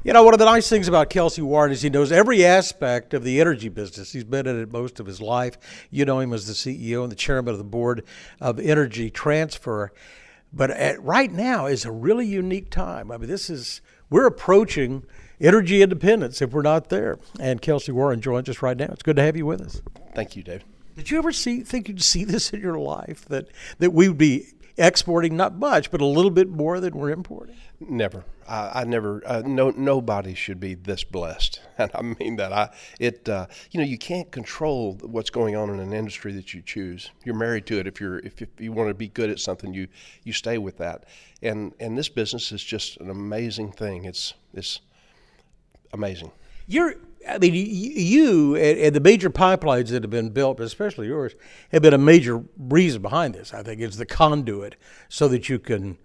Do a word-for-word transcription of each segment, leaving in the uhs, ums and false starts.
You know, one of the nice things about Kelsey Warren is he knows every aspect of the energy business. He's been in it most of his life. You know him as the C E O and the chairman of the board of Energy Transfer. But at, right now is a really unique time. I mean, this is, we're approaching energy independence if we're not there. And Kelsey Warren joins us right now. It's good to have you with us. Thank you, Dave. Did you ever see think you'd see this in your life, that, that we would be exporting not much, but a little bit more than we're importing? Never. I, I never. Uh, no. Nobody should be this blessed, and I mean that. I. It. Uh, you know, you can't control what's going on in an industry that you choose. You're married to it. If you're. If, if you want to be good at something, you you stay with that. And and this business is just an amazing thing. It's it's amazing. You're. I mean, you and the major pipelines that have been built, but especially yours, have been a major reason behind this. I think it's the conduit so that you can,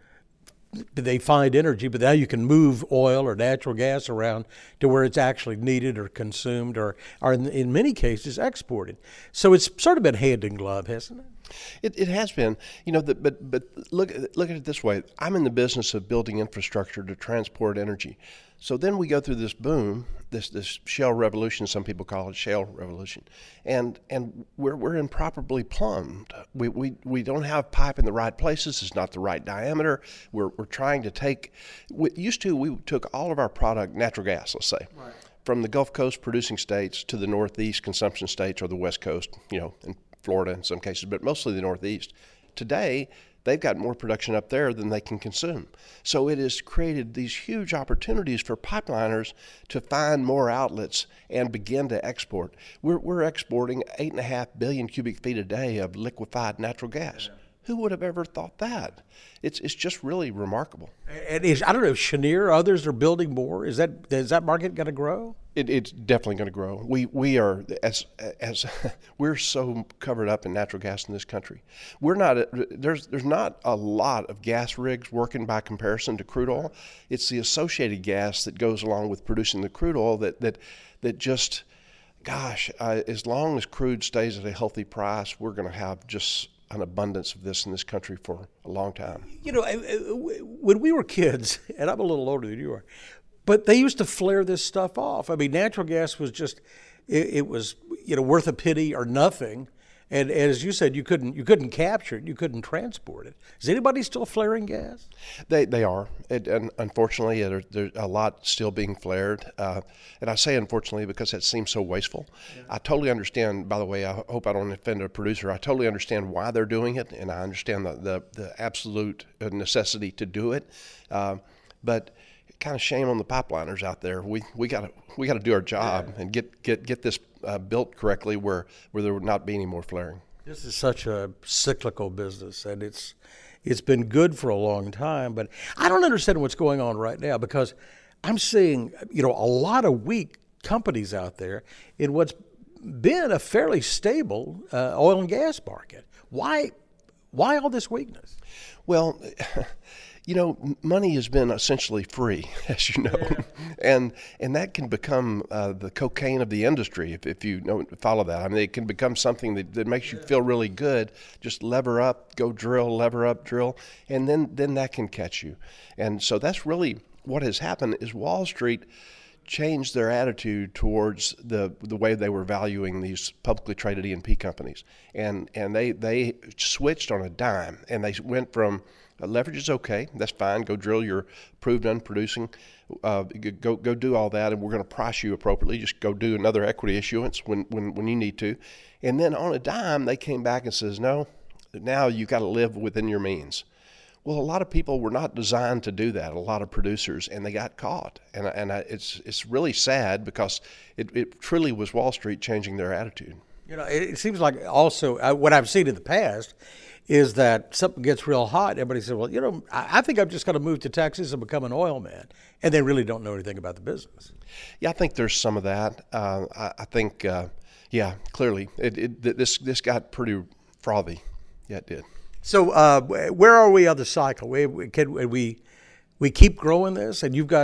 they find energy, but now you can move oil or natural gas around to where it's actually needed or consumed or, or in, in many cases, exported. So it's sort of been hand in glove, hasn't it? It, it has been, you know, the, but but look look at it this way. I'm in the business of building infrastructure to transport energy. So then we go through this boom, this this shale revolution, some people call it shale revolution, and and we're we're improperly plumbed. We we we don't have pipe in the right places. It's not the right diameter. We're we're trying to take. We, used to we took all of our product, natural gas, let's say. Right. From the Gulf Coast producing states to the Northeast consumption states or the West Coast, you know, and Florida in some cases, but mostly the Northeast. Today, they've got more production up there than they can consume. So it has created these huge opportunities for pipeliners to find more outlets and begin to export. We're, we're exporting eight and a half billion cubic feet a day of liquefied natural gas. Yeah. Who would have ever thought that? It's it's just really remarkable. And is, I don't know, if Cheniere, others are building more. Is that is that market going to grow? It, it's definitely going to grow. We we are as as we're so covered up in natural gas in this country. We're not there's there's not a lot of gas rigs working by comparison to crude oil. It's the associated gas that goes along with producing the crude oil that that that just, gosh, uh, as long as crude stays at a healthy price, we're going to have just an abundance of this in this country for a long time. You know, when we were kids, and I'm a little older than you are, but they used to flare this stuff off. I mean, natural gas was just, it, it was, you know, worth a penny or nothing. And, and as you said, you couldn't you couldn't capture it, you couldn't transport it. Is anybody still flaring gas? They they are, it, and unfortunately, there, there's a lot still being flared. Uh, and I say unfortunately because that seems so wasteful. Yeah. I totally understand. By the way, I hope I don't offend a producer. I totally understand why they're doing it, and I understand the the, the absolute necessity to do it. Uh, but kind of shame on the pipeliners out there. We we got to we got to do our job yeah. and get get get this uh, built correctly, where where there would not be any more flaring. This is such a cyclical business, and it's it's been good for a long time. But I don't understand what's going on right now, because I'm seeing, you know, a lot of weak companies out there in what's been a fairly stable uh, oil and gas market. Why why all this weakness? Well. You know, money has been essentially free, as you know, yeah. and and that can become uh, the cocaine of the industry if, if you know follow that. I mean, it can become something that, that makes you yeah. feel really good. Just lever up, go drill, lever up, drill, and then then that can catch you. And so that's really what has happened is Wall Street changed their attitude towards the the way they were valuing these publicly traded E and P companies, and and they they switched on a dime, and they went from Uh, leverage is okay. That's fine. Go drill your proved unproducing. Uh, go go do all that, and we're going to price you appropriately. Just go do another equity issuance when, when, when you need to. And then on a dime, they came back and says, no, now you got to live within your means. Well, a lot of people were not designed to do that, a lot of producers, and they got caught. And, and I, it's it's really sad because it, it truly was Wall Street changing their attitude. You know, it, it seems like also uh, what I've seen in the past is that something gets real hot. Everybody says, well, you know, I, I think I'm just going to move to Texas and become an oil man. And they really don't know anything about the business. Yeah, I think there's some of that. Uh, I, I think, uh, yeah, clearly, it, it, this this got pretty frothy. Yeah, it did. So uh, where are we on the cycle? We, can we, we keep growing this? And you've got,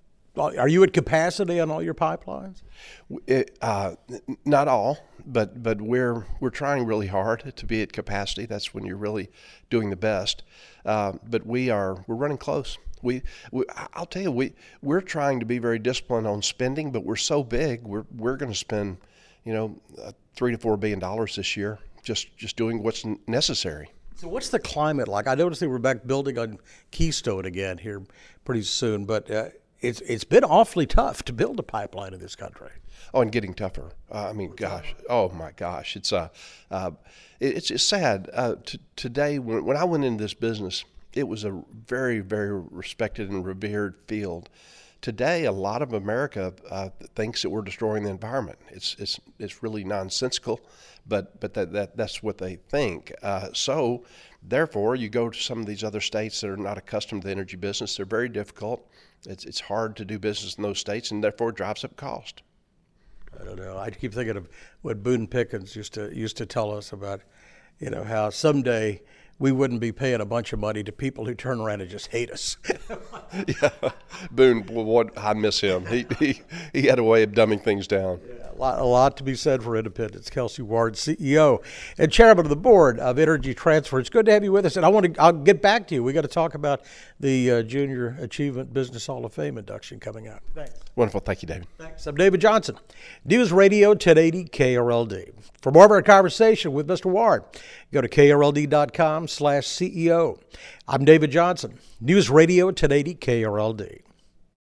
are you at capacity on all your pipelines? It, uh, not all. But but we're we're trying really hard to be at capacity. That's when you're really doing the best. Uh, but we are we're running close. We, we, I'll tell you, we we're trying to be very disciplined on spending, but we're so big, we're we're going to spend, you know, uh, three to four billion dollars this year, just just doing what's necessary. So what's the climate like? I noticed they were back building on Keystone again here pretty soon, but uh, it's it's been awfully tough to build a pipeline in this country. Oh, and getting tougher. Uh, I mean, gosh, oh my gosh, it's uh, uh it, it's it's sad. Uh, t- today, when when I went into this business, it was a very very respected and revered field. Today, a lot of America uh, thinks that we're destroying the environment. It's it's it's really nonsensical, but but that, that that's what they think. Uh, so, therefore, you go to some of these other states that are not accustomed to the energy business. They're very difficult. It's it's hard to do business in those states, and therefore it drives up cost. I don't know. I keep thinking of what Boone Pickens used to used to tell us about, you know, how someday we wouldn't be paying a bunch of money to people who turn around and just hate us. Yeah, Boone, well, what I miss him. He he he had a way of dumbing things down. Yeah, a lot, a lot to be said for independence. Kelsey Ward, C E O and chairman of the board of Energy Transfer. It's good to have you with us, and I want to. I'll get back to you. We got to talk about the uh, Junior Achievement Business Hall of Fame induction coming up. Thanks. Wonderful. Thank you, David. Thanks. I'm David Johnson, News Radio ten eighty K R L D. For more of our conversation with Mister Ward, go to K R L D dot com slash C E O. I'm David Johnson, News Radio ten eighty K R L D.